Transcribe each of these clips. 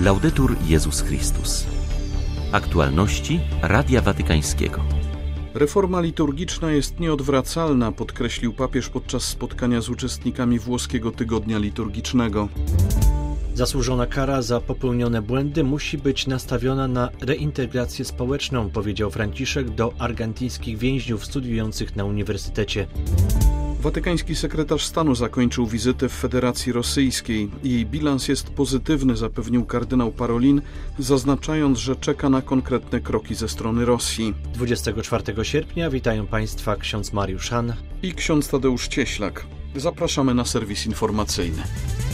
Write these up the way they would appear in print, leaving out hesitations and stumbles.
Laudetur Jezus Chrystus. Aktualności Radia Watykańskiego. Reforma liturgiczna jest nieodwracalna, podkreślił papież podczas spotkania z uczestnikami włoskiego tygodnia liturgicznego. Zasłużona kara za popełnione błędy musi być nastawiona na reintegrację społeczną, powiedział Franciszek do argentyńskich więźniów studiujących na uniwersytecie. Watykański sekretarz stanu zakończył wizytę w Federacji Rosyjskiej. Jej bilans jest pozytywny, zapewnił kardynał Parolin, zaznaczając, że czeka na konkretne kroki ze strony Rosji. 24 sierpnia witają Państwa ksiądz Mariusz Han i ksiądz Tadeusz Cieślak. Zapraszamy na serwis informacyjny.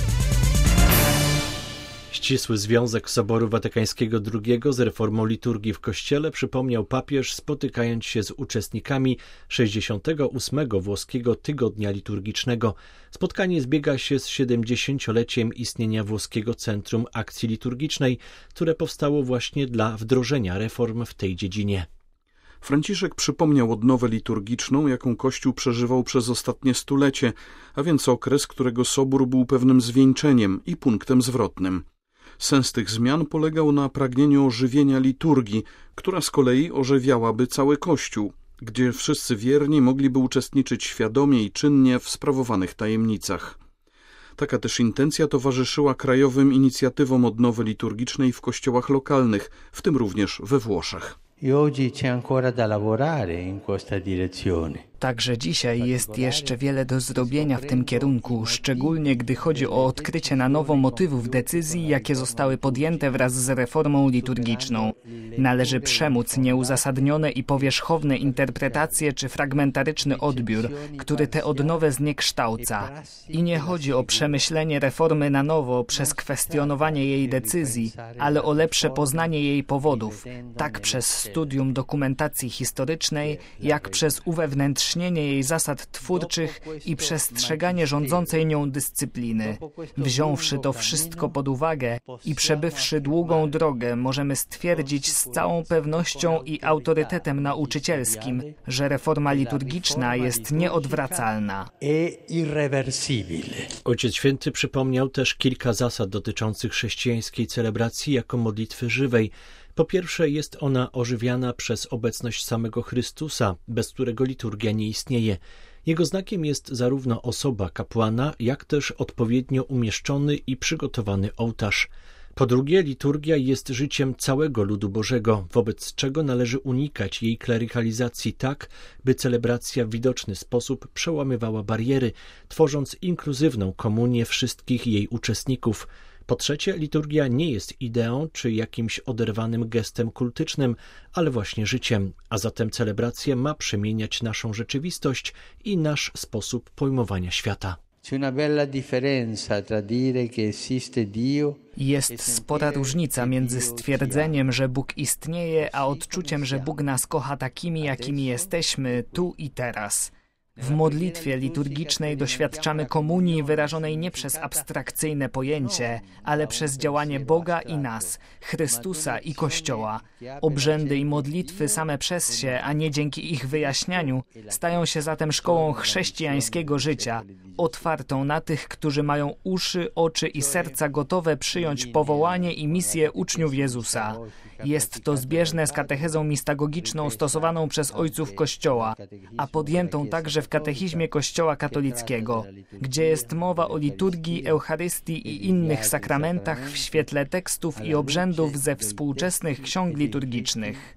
Ścisły związek Soboru Watykańskiego II z reformą liturgii w Kościele przypomniał papież, spotykając się z uczestnikami 68. włoskiego tygodnia liturgicznego. Spotkanie zbiega się z 70-leciem istnienia włoskiego Centrum Akcji Liturgicznej, które powstało właśnie dla wdrożenia reform w tej dziedzinie. Franciszek przypomniał odnowę liturgiczną, jaką Kościół przeżywał przez ostatnie stulecie, a więc okres, którego Sobór był pewnym zwieńczeniem i punktem zwrotnym. Sens tych zmian polegał na pragnieniu ożywienia liturgii, która z kolei ożywiałaby cały Kościół, gdzie wszyscy wierni mogliby uczestniczyć świadomie i czynnie w sprawowanych tajemnicach. Taka też intencja towarzyszyła krajowym inicjatywom odnowy liturgicznej w kościołach lokalnych, w tym również we Włoszech. Także dzisiaj jest jeszcze wiele do zrobienia w tym kierunku, szczególnie gdy chodzi o odkrycie na nowo motywów decyzji, jakie zostały podjęte wraz z reformą liturgiczną. Należy przemóc nieuzasadnione i powierzchowne interpretacje czy fragmentaryczny odbiór, który tę odnowę zniekształca. I nie chodzi o przemyślenie reformy na nowo przez kwestionowanie jej decyzji, ale o lepsze poznanie jej powodów, tak przez studium dokumentacji historycznej, jak przez uwewnętrznienie jej zasad twórczych i przestrzeganie rządzącej nią dyscypliny. Wziąwszy to wszystko pod uwagę i przebywszy długą drogę, możemy stwierdzić z całą pewnością i autorytetem nauczycielskim, że reforma liturgiczna jest nieodwracalna. Ojciec Święty przypomniał też kilka zasad dotyczących chrześcijańskiej celebracji jako modlitwy żywej. Po pierwsze, jest ona ożywiana przez obecność samego Chrystusa, bez którego liturgia nie istnieje. Jego znakiem jest zarówno osoba kapłana, jak też odpowiednio umieszczony i przygotowany ołtarz. Po drugie, liturgia jest życiem całego ludu Bożego, wobec czego należy unikać jej klerykalizacji tak, by celebracja w widoczny sposób przełamywała bariery, tworząc inkluzywną komunię wszystkich jej uczestników. Po trzecie, liturgia nie jest ideą czy jakimś oderwanym gestem kultycznym, ale właśnie życiem, a zatem celebracja ma przemieniać naszą rzeczywistość i nasz sposób pojmowania świata. Jest spora różnica między stwierdzeniem, że Bóg istnieje, a odczuciem, że Bóg nas kocha takimi, jakimi jesteśmy, tu i teraz. W modlitwie liturgicznej doświadczamy komunii wyrażonej nie przez abstrakcyjne pojęcie, ale przez działanie Boga i nas, Chrystusa i Kościoła. Obrzędy i modlitwy same przez się, a nie dzięki ich wyjaśnianiu, stają się zatem szkołą chrześcijańskiego życia, otwartą na tych, którzy mają uszy, oczy i serca gotowe przyjąć powołanie i misję uczniów Jezusa. Jest to zbieżne z katechezą mistagogiczną stosowaną przez ojców Kościoła, a podjętą także w katechizmie Kościoła katolickiego, gdzie jest mowa o liturgii, Eucharystii i innych sakramentach w świetle tekstów i obrzędów ze współczesnych ksiąg liturgicznych.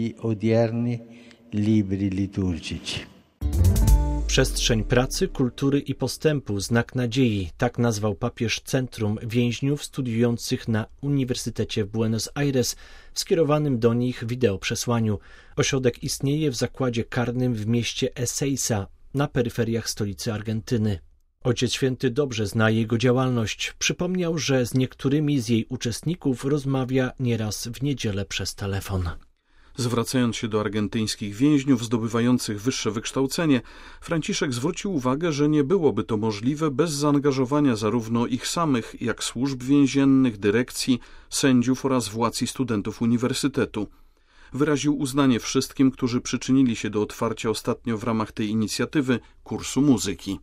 Przestrzeń pracy, kultury i postępu, znak nadziei, tak nazwał papież Centrum Więźniów studiujących na Uniwersytecie w Buenos Aires w skierowanym do nich wideoprzesłaniu. Ośrodek istnieje w zakładzie karnym w mieście Ezeiza, na peryferiach stolicy Argentyny. Ojciec Święty dobrze zna jego działalność. Przypomniał, że z niektórymi z jej uczestników rozmawia nieraz w niedzielę przez telefon. Zwracając się do argentyńskich więźniów zdobywających wyższe wykształcenie, Franciszek zwrócił uwagę, że nie byłoby to możliwe bez zaangażowania zarówno ich samych, jak służb więziennych, dyrekcji, sędziów oraz władz i studentów uniwersytetu. wyraził uznanie wszystkim, którzy przyczynili się do otwarcia ostatnio w ramach tej inicjatywy kursu muzyki.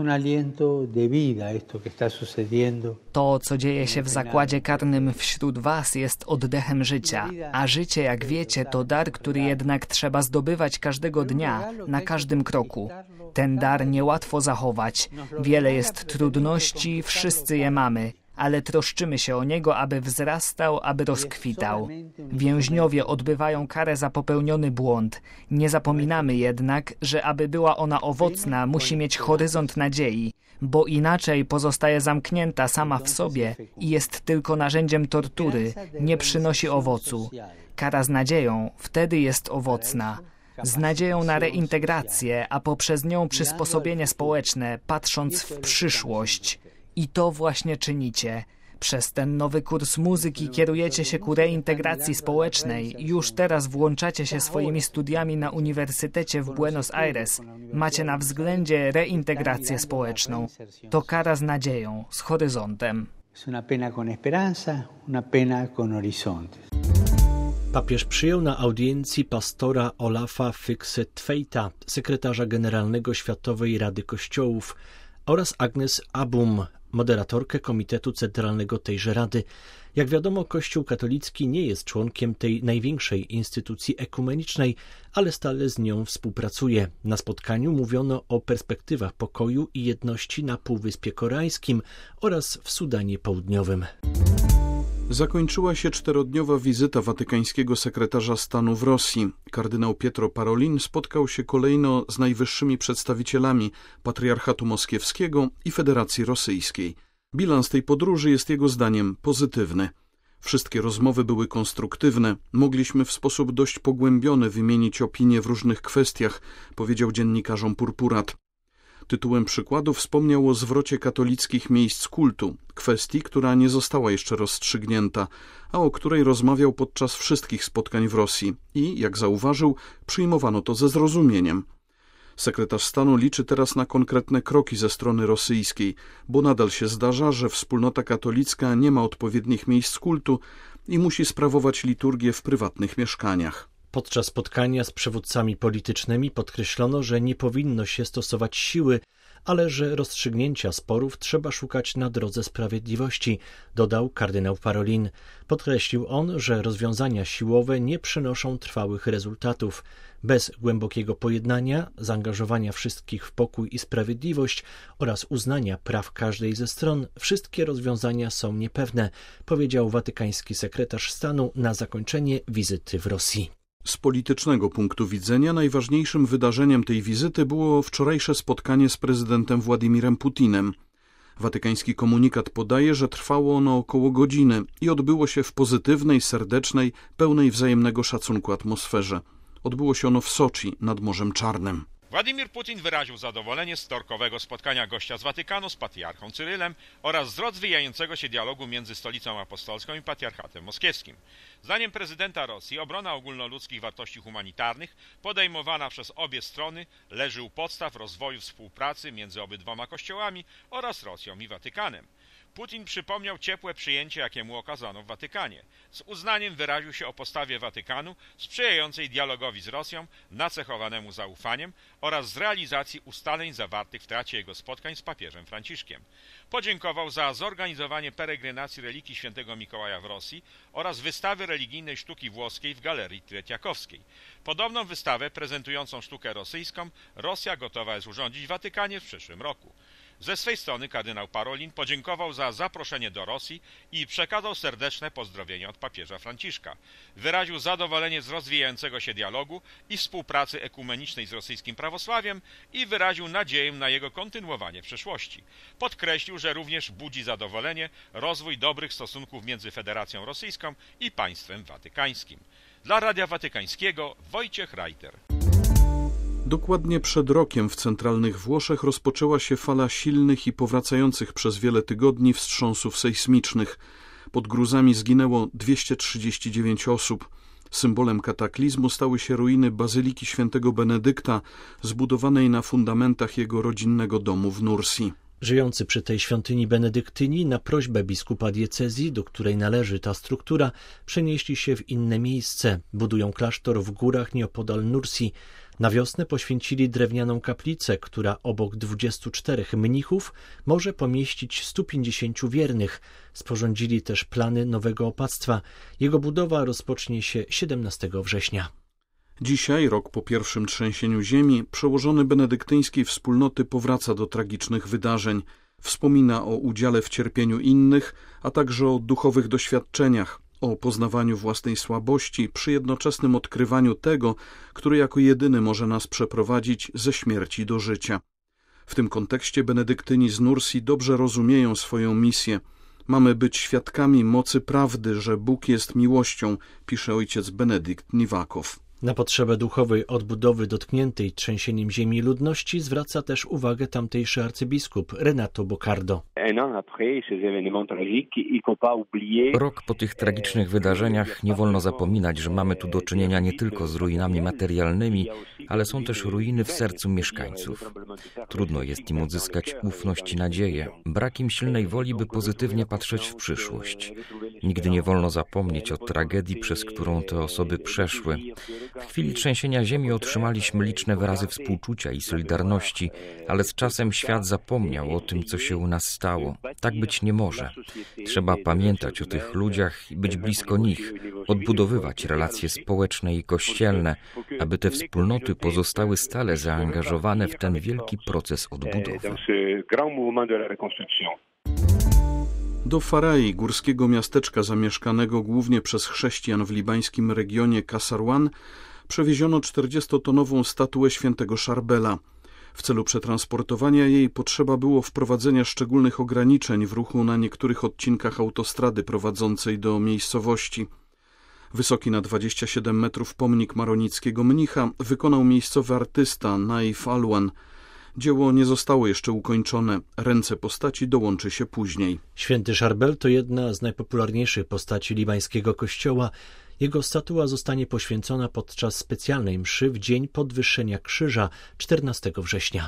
To, co dzieje się w zakładzie karnym wśród was, jest oddechem życia, a życie, jak wiecie, to dar, który jednak trzeba zdobywać każdego dnia, na każdym kroku. Ten dar niełatwo zachować. Wiele jest trudności, wszyscy je mamy, ale troszczymy się o niego, aby wzrastał, aby rozkwitał. Więźniowie odbywają karę za popełniony błąd. Nie zapominamy jednak, że aby była ona owocna, musi mieć horyzont nadziei, bo inaczej pozostaje zamknięta sama w sobie i jest tylko narzędziem tortury, nie przynosi owocu. Kara z nadzieją wtedy jest owocna. Z nadzieją na reintegrację, a poprzez nią przysposobienie społeczne, patrząc w przyszłość. I to właśnie czynicie. Przez ten nowy kurs muzyki kierujecie się ku reintegracji społecznej. Już teraz włączacie się swoimi studiami na Uniwersytecie w Buenos Aires. Macie na względzie reintegrację społeczną. To kara z nadzieją, z horyzontem. Papież przyjął na audiencji pastora Olafa Fikse-Tveita, sekretarza generalnego Światowej Rady Kościołów, oraz Agnes Abum, moderatorkę Komitetu Centralnego tejże Rady. Jak wiadomo, Kościół katolicki nie jest członkiem tej największej instytucji ekumenicznej, ale stale z nią współpracuje. Na spotkaniu mówiono o perspektywach pokoju i jedności na Półwyspie Koreańskim oraz w Sudanie Południowym. Zakończyła się 4-dniowa wizyta watykańskiego sekretarza stanu w Rosji. Kardynał Pietro Parolin spotkał się kolejno z najwyższymi przedstawicielami Patriarchatu Moskiewskiego i Federacji Rosyjskiej. Bilans tej podróży jest jego zdaniem pozytywny. Wszystkie rozmowy były konstruktywne. Mogliśmy w sposób dość pogłębiony wymienić opinie w różnych kwestiach, powiedział dziennikarzom Purpurat. Tytułem przykładu wspomniał o zwrocie katolickich miejsc kultu, kwestii, która nie została jeszcze rozstrzygnięta, a o której rozmawiał podczas wszystkich spotkań w Rosji i, jak zauważył, przyjmowano to ze zrozumieniem. Sekretarz stanu liczy teraz na konkretne kroki ze strony rosyjskiej, bo nadal się zdarza, że wspólnota katolicka nie ma odpowiednich miejsc kultu i musi sprawować liturgię w prywatnych mieszkaniach. Podczas spotkania z przywódcami politycznymi podkreślono, że nie powinno się stosować siły, ale że rozstrzygnięcia sporów trzeba szukać na drodze sprawiedliwości, dodał kardynał Parolin. Podkreślił on, że rozwiązania siłowe nie przynoszą trwałych rezultatów. Bez głębokiego pojednania, zaangażowania wszystkich w pokój i sprawiedliwość oraz uznania praw każdej ze stron, wszystkie rozwiązania są niepewne, powiedział watykański sekretarz stanu na zakończenie wizyty w Rosji. Z politycznego punktu widzenia najważniejszym wydarzeniem tej wizyty było wczorajsze spotkanie z prezydentem Władimirem Putinem. Watykański komunikat podaje, że trwało ono około godziny i odbyło się w pozytywnej, serdecznej, pełnej wzajemnego szacunku atmosferze. Odbyło się ono w Soczi nad Morzem Czarnym. Władimir Putin wyraził zadowolenie z wtorkowego spotkania gościa z Watykanu z patriarchą Cyrylem oraz z rozwijającego się dialogu między Stolicą Apostolską i Patriarchatem Moskiewskim. Zdaniem prezydenta Rosji obrona ogólnoludzkich wartości humanitarnych podejmowana przez obie strony leży u podstaw rozwoju współpracy między obydwoma kościołami oraz Rosją i Watykanem. Putin przypomniał ciepłe przyjęcie, jakie mu okazano w Watykanie. Z uznaniem wyraził się o postawie Watykanu sprzyjającej dialogowi z Rosją, nacechowanemu zaufaniem oraz z realizacji ustaleń zawartych w trakcie jego spotkań z papieżem Franciszkiem. Podziękował za zorganizowanie peregrinacji relikii świętego Mikołaja w Rosji oraz wystawy religijnej sztuki włoskiej w Galerii Tretiakowskiej. Podobną wystawę prezentującą sztukę rosyjską Rosja gotowa jest urządzić w Watykanie w przyszłym roku. Ze swej strony kardynał Parolin podziękował za zaproszenie do Rosji i przekazał serdeczne pozdrowienia od papieża Franciszka. Wyraził zadowolenie z rozwijającego się dialogu i współpracy ekumenicznej z rosyjskim prawosławiem i wyraził nadzieję na jego kontynuowanie w przyszłości. Podkreślił, że również budzi zadowolenie rozwój dobrych stosunków między Federacją Rosyjską i państwem watykańskim. Dla Radia Watykańskiego Wojciech Reiter. Dokładnie przed rokiem w centralnych Włoszech rozpoczęła się fala silnych i powracających przez wiele tygodni wstrząsów sejsmicznych. Pod gruzami zginęło 239 osób. Symbolem kataklizmu stały się ruiny Bazyliki Świętego Benedykta, zbudowanej na fundamentach jego rodzinnego domu w Nursi. Żyjący przy tej świątyni benedyktyni na prośbę biskupa diecezji, do której należy ta struktura, przenieśli się w inne miejsce. Budują klasztor w górach nieopodal Nursi. Na wiosnę poświęcili drewnianą kaplicę, która obok 24 mnichów może pomieścić 150 wiernych. Sporządzili też plany nowego opactwa. Jego budowa rozpocznie się 17 września. Dzisiaj, rok po pierwszym trzęsieniu ziemi, przełożony benedyktyńskiej wspólnoty powraca do tragicznych wydarzeń. Wspomina o udziale w cierpieniu innych, a także o duchowych doświadczeniach, o poznawaniu własnej słabości przy jednoczesnym odkrywaniu tego, który jako jedyny może nas przeprowadzić ze śmierci do życia. W tym kontekście benedyktyni z Nursi dobrze rozumieją swoją misję. Mamy być świadkami mocy prawdy, że Bóg jest miłością, pisze ojciec Benedykt Niwakow. Na potrzebę duchowej odbudowy dotkniętej trzęsieniem ziemi ludności zwraca też uwagę tamtejszy arcybiskup Renato Boccardo. Rok po tych tragicznych wydarzeniach nie wolno zapominać, że mamy tu do czynienia nie tylko z ruinami materialnymi, ale są też ruiny w sercu mieszkańców. Trudno jest im odzyskać ufność i nadzieję. Brak im silnej woli, by pozytywnie patrzeć w przyszłość. Nigdy nie wolno zapomnieć o tragedii, przez którą te osoby przeszły. W chwili trzęsienia ziemi otrzymaliśmy liczne wyrazy współczucia i solidarności, ale z czasem świat zapomniał o tym, co się u nas stało. Tak być nie może. Trzeba pamiętać o tych ludziach i być blisko nich, odbudowywać relacje społeczne i kościelne, aby te wspólnoty pozostały stale zaangażowane w ten wielki proces odbudowy. Do Farai, górskiego miasteczka zamieszkanego głównie przez chrześcijan w libańskim regionie Kasarwan, przewieziono 40-tonową statuę świętego Szarbela. W celu przetransportowania jej potrzeba było wprowadzenia szczególnych ograniczeń w ruchu na niektórych odcinkach autostrady prowadzącej do miejscowości. Wysoki na 27 metrów pomnik maronickiego mnicha wykonał miejscowy artysta Naif Alwan. Dzieło nie zostało jeszcze ukończone. Ręce postaci dołączy się później. Święty Szarbel to jedna z najpopularniejszych postaci libańskiego kościoła. Jego statua zostanie poświęcona podczas specjalnej mszy w dzień podwyższenia krzyża 14 września.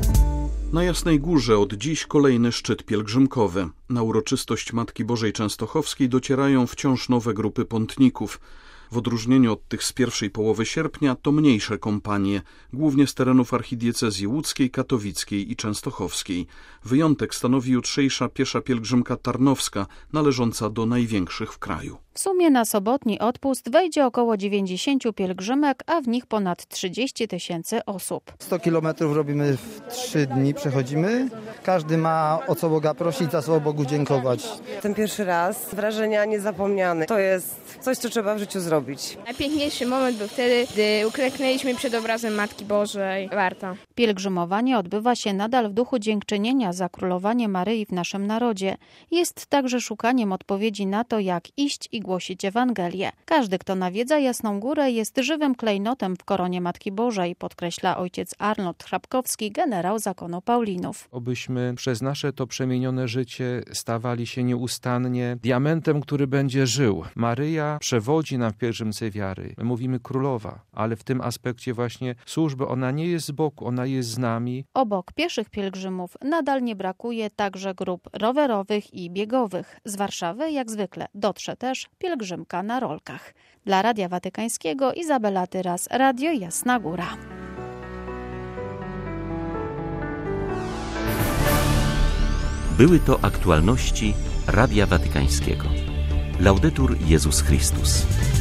Na Jasnej Górze od dziś kolejny szczyt pielgrzymkowy. Na uroczystość Matki Bożej Częstochowskiej docierają wciąż nowe grupy pątników. W odróżnieniu od tych z pierwszej połowy sierpnia to mniejsze kompanie, głównie z terenów archidiecezji łódzkiej, katowickiej i częstochowskiej. Wyjątek stanowi jutrzejsza piesza pielgrzymka tarnowska, należąca do największych w kraju. W sumie na sobotni odpust wejdzie około 90 pielgrzymek, a w nich ponad 30 000 osób. 100 kilometrów robimy w 3 dni, przechodzimy. Każdy ma o co Boga prosić, za co Bogu dziękować. Ten pierwszy raz, wrażenia niezapomniane. To jest coś, co trzeba w życiu zrobić. Najpiękniejszy moment był wtedy, gdy uklęknęliśmy przed obrazem Matki Bożej. Warto. Pielgrzymowanie odbywa się nadal w duchu dziękczynienia za królowanie Maryi w naszym narodzie. Jest także szukaniem odpowiedzi na to, jak iść i głosić Ewangelię. Każdy, kto nawiedza Jasną Górę, jest żywym klejnotem w koronie Matki Bożej, podkreśla ojciec Arnold Hrabkowski, generał zakonu Paulinów. Obyśmy przez nasze to przemienione życie stawali się nieustannie diamentem, który będzie żył. Maryja przewodzi nam w pielgrzymce wiary. My mówimy królowa, ale w tym aspekcie właśnie służby, ona nie jest z boku, ona jest z nami. Obok pieszych pielgrzymów nadal nie brakuje także grup rowerowych i biegowych. Z Warszawy, jak zwykle, dotrze też pielgrzymka na rolkach. Dla Radia Watykańskiego Izabela Tyras, Radio Jasna Góra. Były to aktualności Radia Watykańskiego. Laudetur Jezus Chrystus.